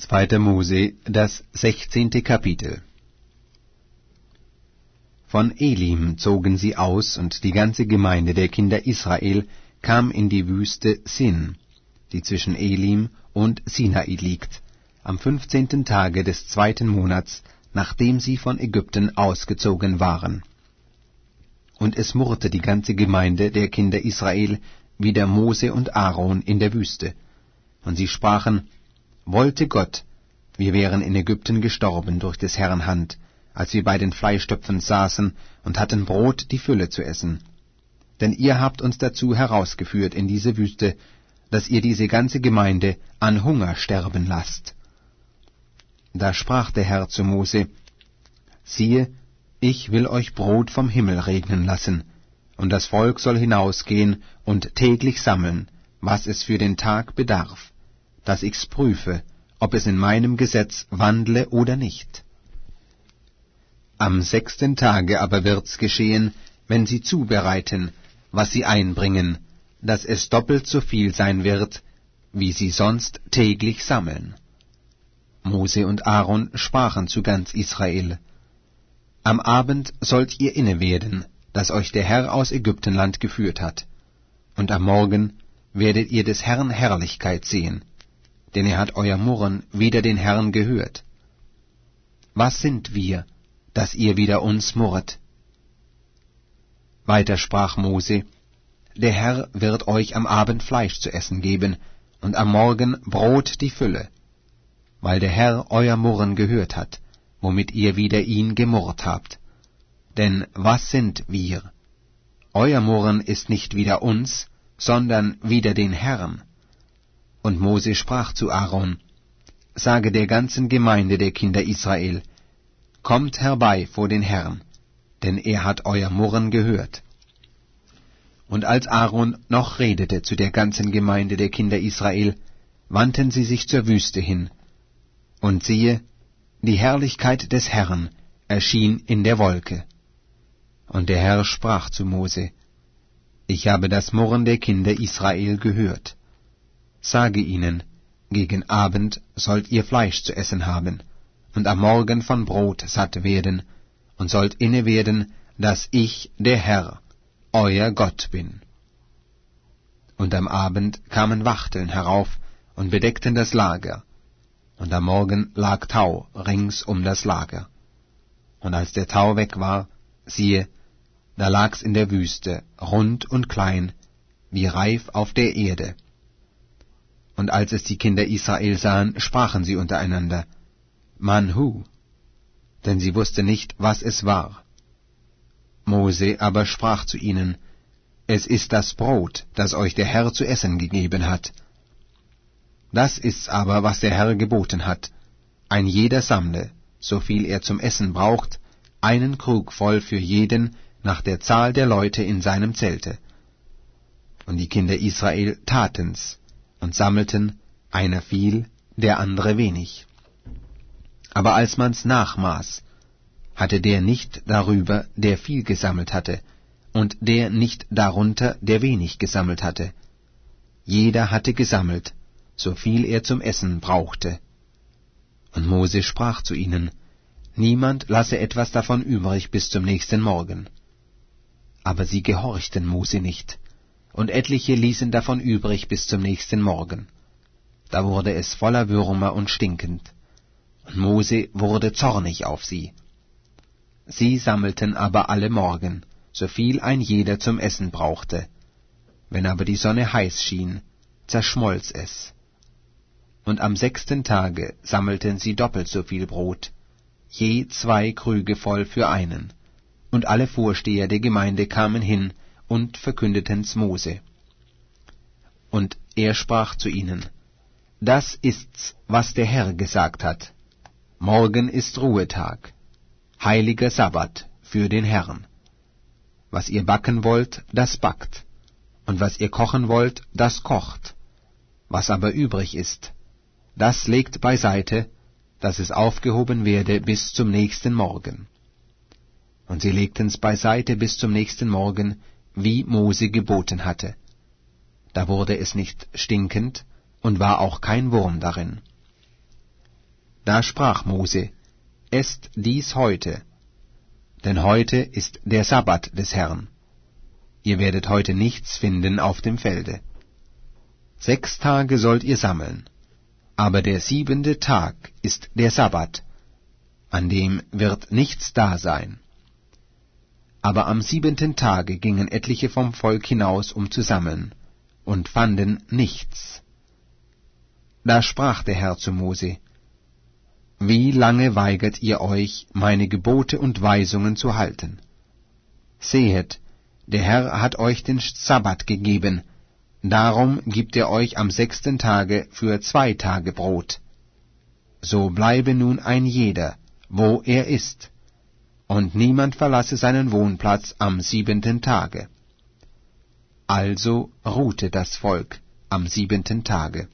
2. Mose, das 16. Kapitel. Von Elim zogen sie aus, und die ganze Gemeinde der Kinder Israel kam in die Wüste Sin, die zwischen Elim und Sinai liegt, am 15. Tage des 2. Monats, nachdem sie von Ägypten ausgezogen waren. Und es murrte die ganze Gemeinde der Kinder Israel wider Mose und Aaron in der Wüste. Und sie sprachen: Wollte Gott, wir wären in Ägypten gestorben durch des Herrn Hand, als wir bei den Fleischtöpfen saßen und hatten Brot die Fülle zu essen. Denn ihr habt uns dazu herausgeführt in diese Wüste, dass ihr diese ganze Gemeinde an Hunger sterben lasst. Da sprach der Herr zu Mose: Siehe, ich will euch Brot vom Himmel regnen lassen, und das Volk soll hinausgehen und täglich sammeln, was es für den Tag bedarf, dass ich's prüfe, ob es in meinem Gesetz wandle oder nicht. Am 6. Tage aber wird's geschehen, wenn sie zubereiten, was sie einbringen, dass es doppelt so viel sein wird, wie sie sonst täglich sammeln. Mose und Aaron sprachen zu ganz Israel: Am Abend sollt ihr inne werden, dass euch der Herr aus Ägyptenland geführt hat, und am Morgen werdet ihr des Herrn Herrlichkeit sehen, denn er hat euer Murren wider den Herrn gehört. Was sind wir, dass ihr wider uns murret? Weiter sprach Mose: Der Herr wird euch am Abend Fleisch zu essen geben, und am Morgen Brot die Fülle, weil der Herr euer Murren gehört hat, womit ihr wider ihn gemurrt habt. Denn was sind wir? Euer Murren ist nicht wider uns, sondern wider den Herrn. Und Mose sprach zu Aaron: Sage der ganzen Gemeinde der Kinder Israel: Kommt herbei vor den Herrn, denn er hat euer Murren gehört. Und als Aaron noch redete zu der ganzen Gemeinde der Kinder Israel, wandten sie sich zur Wüste hin. Und siehe, die Herrlichkeit des Herrn erschien in der Wolke. Und der Herr sprach zu Mose: Ich habe das Murren der Kinder Israel gehört. Sage ihnen, gegen Abend sollt ihr Fleisch zu essen haben, und am Morgen von Brot satt werden, und sollt inne werden, dass ich, der Herr, euer Gott bin. Und am Abend kamen Wachteln herauf und bedeckten das Lager, und am Morgen lag Tau rings um das Lager. Und als der Tau weg war, siehe, da lag's in der Wüste, rund und klein, wie Reif auf der Erde. Und als es die Kinder Israel sahen, sprachen sie untereinander: Manhu, denn sie wussten nicht, was es war. Mose aber sprach zu ihnen: Es ist das Brot, das euch der Herr zu essen gegeben hat. Das ist's aber, was der Herr geboten hat: Ein jeder sammle, so viel er zum Essen braucht, einen Krug voll für jeden, nach der Zahl der Leute in seinem Zelte. Und die Kinder Israel taten's und sammelten, einer viel, der andere wenig. Aber als man's nachmaß, hatte der nicht darüber, der viel gesammelt hatte, und der nicht darunter, der wenig gesammelt hatte. Jeder hatte gesammelt, so viel er zum Essen brauchte. Und Mose sprach zu ihnen: Niemand lasse etwas davon übrig bis zum nächsten Morgen. Aber sie gehorchten Mose nicht, und etliche ließen davon übrig bis zum nächsten Morgen. Da wurde es voller Würmer und stinkend, und Mose wurde zornig auf sie. Sie sammelten aber alle Morgen, so viel ein jeder zum Essen brauchte. Wenn aber die Sonne heiß schien, zerschmolz es. Und am 6. Tage sammelten sie doppelt so viel Brot, je 2 Krüge voll für einen. Und alle Vorsteher der Gemeinde kamen hin und verkündeten's Mose. Und er sprach zu ihnen: Das ist's, was der Herr gesagt hat: Morgen ist Ruhetag, heiliger Sabbat für den Herrn. Was ihr backen wollt, das backt, und was ihr kochen wollt, das kocht. Was aber übrig ist, das legt beiseite, dass es aufgehoben werde bis zum nächsten Morgen. Und sie legten's beiseite bis zum nächsten Morgen, wie Mose geboten hatte. Da wurde es nicht stinkend, und war auch kein Wurm darin. Da sprach Mose: Esst dies heute, denn heute ist der Sabbat des Herrn. Ihr werdet heute nichts finden auf dem Felde. 6 Tage sollt ihr sammeln, aber der 7. Tag ist der Sabbat, an dem wird nichts da sein. Aber am 7. Tage gingen etliche vom Volk hinaus, um zu sammeln, und fanden nichts. Da sprach der Herr zu Mose: Wie lange weigert ihr euch, meine Gebote und Weisungen zu halten? Sehet, der Herr hat euch den Sabbat gegeben, darum gibt er euch am 6. Tage für 2 Tage Brot. So bleibe nun ein jeder, wo er ist, und niemand verlasse seinen Wohnplatz am 7. Tage. Also ruhte das Volk am 7. Tage.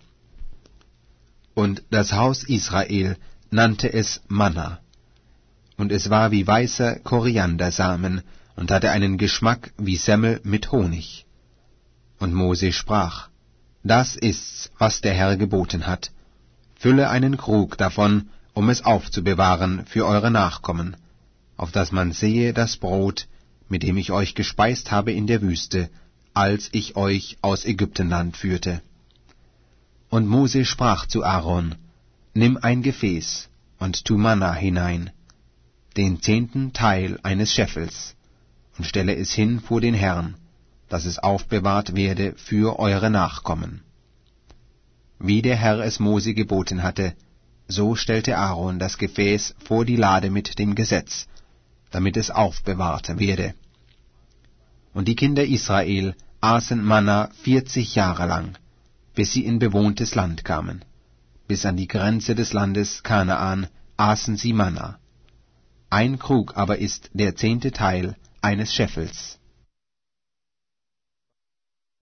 Und das Haus Israel nannte es Manna, und es war wie weißer Koriandersamen und hatte einen Geschmack wie Semmel mit Honig. Und Mose sprach: Das ist's, was der Herr geboten hat. Fülle einen Krug davon, um es aufzubewahren für eure Nachkommen, auf dass man sehe das Brot, mit dem ich euch gespeist habe in der Wüste, als ich euch aus Ägyptenland führte. Und Mose sprach zu Aaron: Nimm ein Gefäß und tu Manna hinein, den 10. Teil eines Scheffels, und stelle es hin vor den Herrn, dass es aufbewahrt werde für eure Nachkommen. Wie der Herr es Mose geboten hatte, so stellte Aaron das Gefäß vor die Lade mit dem Gesetz, damit es aufbewahrt werde. Und die Kinder Israel aßen Manna 40 Jahre lang, bis sie in bewohntes Land kamen. Bis an die Grenze des Landes Kanaan aßen sie Manna. 1 Krug aber ist der 10. Teil eines Scheffels.